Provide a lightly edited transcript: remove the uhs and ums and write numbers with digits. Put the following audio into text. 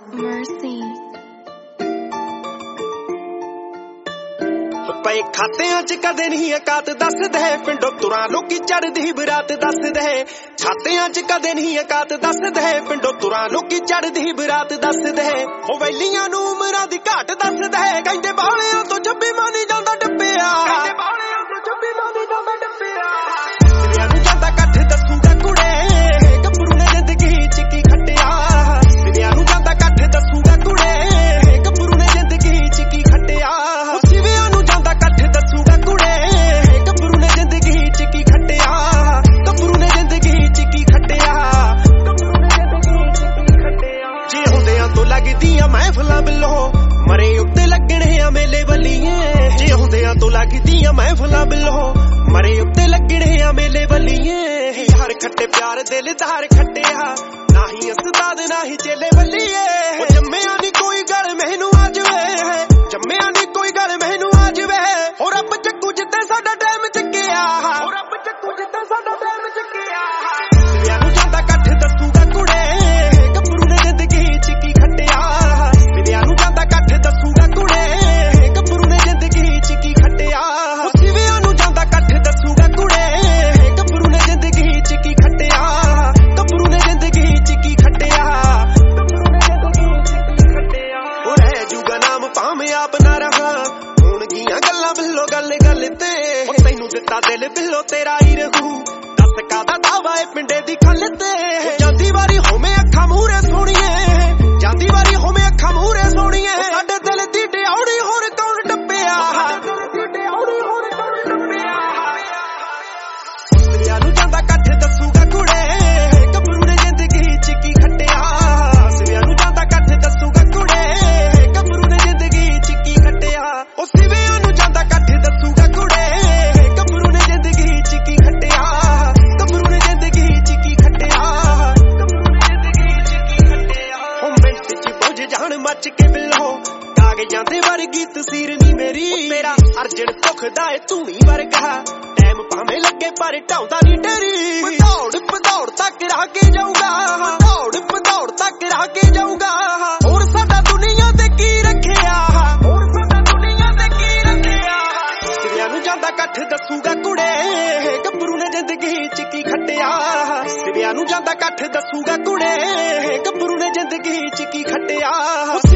Mercy. ਪਏ ਖਾਤਿਆਂ ਚ ਕਦੇ ਨਹੀਂ ਔਕਾਤ ਦੱਸਦੇ ਪਿੰਡੋਂ ਤੁਰਾਂ ਲੋਕੀ ਚੜਦੀ ਬਰਾਤ ਦੱਸਦੇ ਛਾਤਿਆਂ ਚ ਕਦੇ ਨਹੀਂ ਔਕਾਤ ਦੱਸਦੇ ਪਿੰਡੋਂ ਤੁਰਾਂ ਲੋਕੀ ਚੜਦੀ ਬਰਾਤ ਦੱਸਦੇ ਉਹ ਵੈਲੀਆਂ ਨੂੰ ਉਮਰਾਂ ਦੀ ਘਾਟ ਦੱਸਦੇ ਕਹਿੰਦੇ ਬਾਲਿਆਂ ਤੋਂ ਜੱਬੀ ਮਾਨੀ ਜਾਂਦਾ ਡੱਬਿਆ ਕਹਿੰਦੇ ਬਾਲਿਆਂ ਤੋਂ ਜੱਬੀ ਮਾਨੀ ਜਾਂਦਾ ਡੱਬਿਆ ਸਿਰਿਆਂ ਨੂੰ ਜਾਂਦਾ ਕੱਠ ਦੱਸੂਗਾ ਕੁੜੇ ਗੱਭਰੂ ਨੇ ਜ਼ਿੰਦਗੀ ਚ ਕੀ ਖੱਟਿਆ ਸਿਰਿਆਂ ਨੂੰ ਜਾਂਦਾ ਕੱਠ ਦੱਸੂਗਾ ਕੁੜੇ ਗੱਭਰੂ ਨੇ ਜ਼ਿੰਦਗੀ ਚ ਕੀ ਖੱਟਿਆ ਸਿਵਿਆਂ ਨੂੰ ਜਾਂਦਾ ਕੱਠ ਦੱਸੂਗਾ ਕੁੜੇ ਗੱਭਰੂ ਨੇ ਜ਼ਿੰਦਗੀ ਚ ਕੀ ਖੱਟਿਆ ਗੱਭਰੂ ਨੇ ਜ਼ਿੰਦਗੀ ਚ ਕੀ ਖੱਟਿਆ ਗੱਭਰੂ ਨੇ ਜ਼ਿੰਦਗੀ ਚ ਕੀ ਖੱਟਿਆ ਜੇ ਹੁੰਦਿਆਂ ਤੋਂ ਲੱਗਦੀਆਂ ਮਹਿਫਲਾਂ ਬਿੱਲੋ ਮਰੇ ਉੱਤੇ ਲੱਗਣੇ ਆ ਮੇਲੇ ਬੱਲੀਏ ਜੇ ਹੁੰਦਿਆਂ ਤੋਂ ਲੱਗਦੀਆਂ ਮਹਿਫਲਾਂ ਬਿੱਲੋ ਮਰੇ ਉੱਤੇ ਲੱਗਣੇ ਆ ਮੇਲੇ ਬੱਲੀਏ ਯਾਰ ਖੱਟੇ ਪਿਆਰ ਦਿਲਦਾਰ ਖੱਟਿਆ ਨਾਹੀਂ ਉਸਤਾਦ ਨਾਹੀਂ ਚੇਲੇ ਬੱਲੀਏ ਉਹ ਜੰਮਿਆ ਨੀ ਕੋਈ ਗੱਲ ਮੈਨੂੰ ਆ ਜਵੇ ਜੰਮਿਆ ਨੀ ਕੋਈ ਗੱਲ ਮੈਨੂੰ ਆ ਜਵੇ ਹੋ ਰੱਬ ਚੱਕੂ ਜਿੱਤੇ ਸਾਡਾ ਟਾਈਮ ਚੱਕਿਆ ਹੋ ਰੱਬ ਚੱਕੂ ਜਿੱਤੇ ਸਾਡਾ ਟਾਈਮ ਚੱਕਿਆ ਸਿਰਿਆਂ ਨੂੰ ਜਾਂਦਾ ਕੱਠ ਦੱਸੂਗਾ ਕੁੜੇ ਗੱਭਰੂ ਨੇ ਜ਼ਿੰਦਗੀ ਚ ਕੀ ਖੱਟਿਆ ਸਿਰਿਆਂ ਨੂੰ ਜਾਂਦਾ ਕੱਠ ਦੱਸੂਗਾ ਕੁੜੇ ਗੱਭਰੂ ਨੇ ਜ਼ਿੰਦਗੀ ਚ ਕੀ ਖੱਟਿਆ ਸਿਰਿਆਂ ਨੂੰ ਜਾਂਦਾ ਕੱਠ ਦੱਸੂਗਾ ਕੁੜੇ ਗੱਭਰੂ ਨੇ ਜ਼ਿੰਦਗੀ ਚ ਕੀ ਖੱਟਿਆ ਗੱਭਰੂ ਨੇ ਜ਼ਿੰਦਗੀ ਚ ਕੀ ਖੱਟਿਆ ਗੱਭਰੂ ਨੇ ਜ਼ਿੰਦਗੀ ਚ ਕੀ ਖੱਟਿਆ ਉਹ ਰਹਿ ਜੂਗਾ ਨਾਮ ਭਾਵੇਂ ਆਪ ਨਾ ਰਹਾ ਹੋਣਗੀਆਂ ਗੱਲਾਂ ਬਿੱਲੋ ਗੱਲ ਗੱਲ ਤੇ ਉਹ ਤੈਨੂੰ ਦਿੱਤਾ ਦਿਲ ਬਿੱਲੋ ਤੇਰਾ ਹੀ ਰਹੂ ਦੱਸ ਕਾਦਾ ਦਾਵਾ ਏ ਪਿੰਡੇ ਦੀ ਖੱਲ ਤੇ ਜਾਂਦੀ ਵਾਰੀ ਹੋਵੇਂ ਅੱਖਾਂ ਮੂਹਰੇ ਸੋਹਣੀਏ ਜਾਂਦੀ ਵਾਰੀ ਹੋਵੇਂ ਅੱਖਾਂ ਮੂਹਰੇ ਸੋਹਣੀਏ ਸਾਡੇ ਦਿਲ ਦੀ ਡਿਆਉਣੀ ਹੋਰ ਕੌਣ ਡੱਬਿਆ ਸਿਰਿਆਂ ਨੂੰ ਜਾਂਦਾ ਕੱਠ ਦੱਸੂਗਾ ਕੁੜੇ ਗੱਭਰੂ ਨੇ ਜ਼ਿੰਦਗੀ ਚ ਕੀ ਖੱਟਿਆ ਸਿਰਿਆਂ ਨੂੰ ਜਾਂਦਾ ਕੱਠ ਦੱਸੂਗਾ ਕੁੜੇ ਗੱਭਰੂ ਨੇ ਜ਼ਿੰਦਗੀ ਚ ਕੀ ਖੱਟਿਆ ਉਹ ਸਿਰਿਆਂ ਨੂੰ ਜਾਂਦਾ ਕੱਠ ਦੱਸੂਗਾ ਕੁੜੇ ਗੱਭਰੂ ਨੇ ਜ਼ਿੰਦਗੀ ਚ ਕੀ ਖੱਟਿਆ ਗੱਭਰੂ ਨੇ ਜ਼ਿੰਦਗੀ ਚ ਕੀ ਖੱਟਿਆ ਗੱਭਰੂ ਨੇ ਜ਼ਿੰਦਗੀ ਚ ਕੀ ਖੱਟਿਆ ਉਹ ਮਿੰਟ ਚ ਬੁੱਝ ਜਾਣ ਮੱਚ ਕੇ ਬਿੱਲੋ ਕਾਗਜ਼ਾਂ ਦੇ ਵਰਗੀ ਤਸਵੀਰ ਨੀ ਮੇਰੀ ਤੇਰਾ ਅਰਜਨ ਭੁੱਖਦਾ ਏ ਧੂਣੀ ਵਰਗਾ ਟਾਈਮ ਭਾਵੇਂ ਲੱਗੇ ਪਰ ਢਾਉਂਦਾ ਨੀ ਡੇਰੀ ਦੌੜ ਤੱਕ ਰਹਿ ਕੇ ਜਾਊਗਾ ਦੌੜ ਤੱਕ ਰਹਿ ਕੇ ਜਾਊਗਾ ਹੋਰ ਸਾਡਾ ਦੁਨੀਆ ਤੇ ਕੀ ਰੱਖਿਆ ਹੋਰ ਸਾਡਾ ਦੁਨੀਆ ਤੇ ਕੀ ਰੱਖਿਆ ਸਿਰਿਆਂ ਨੂੰ ਜਾਂਦਾ ਕੱਠ ਦੱਸੂਗਾ ਕੁੜੇ ਗੱਭਰੂ ਨੇ ਜ਼ਿੰਦਗੀ ਚ ਕੀ ਖੱਟਿਆ ਸਿਰਿਆਂ ਨੂੰ ਜਾਂਦਾ ਕੱਠ ਦੱਸੂਗਾ ਕੁੜੇ ਗੱਭਰੂ ਨੇ ਜ਼ਿੰਦਗੀ ਚ ਕੀ ਖੱਟਿਆ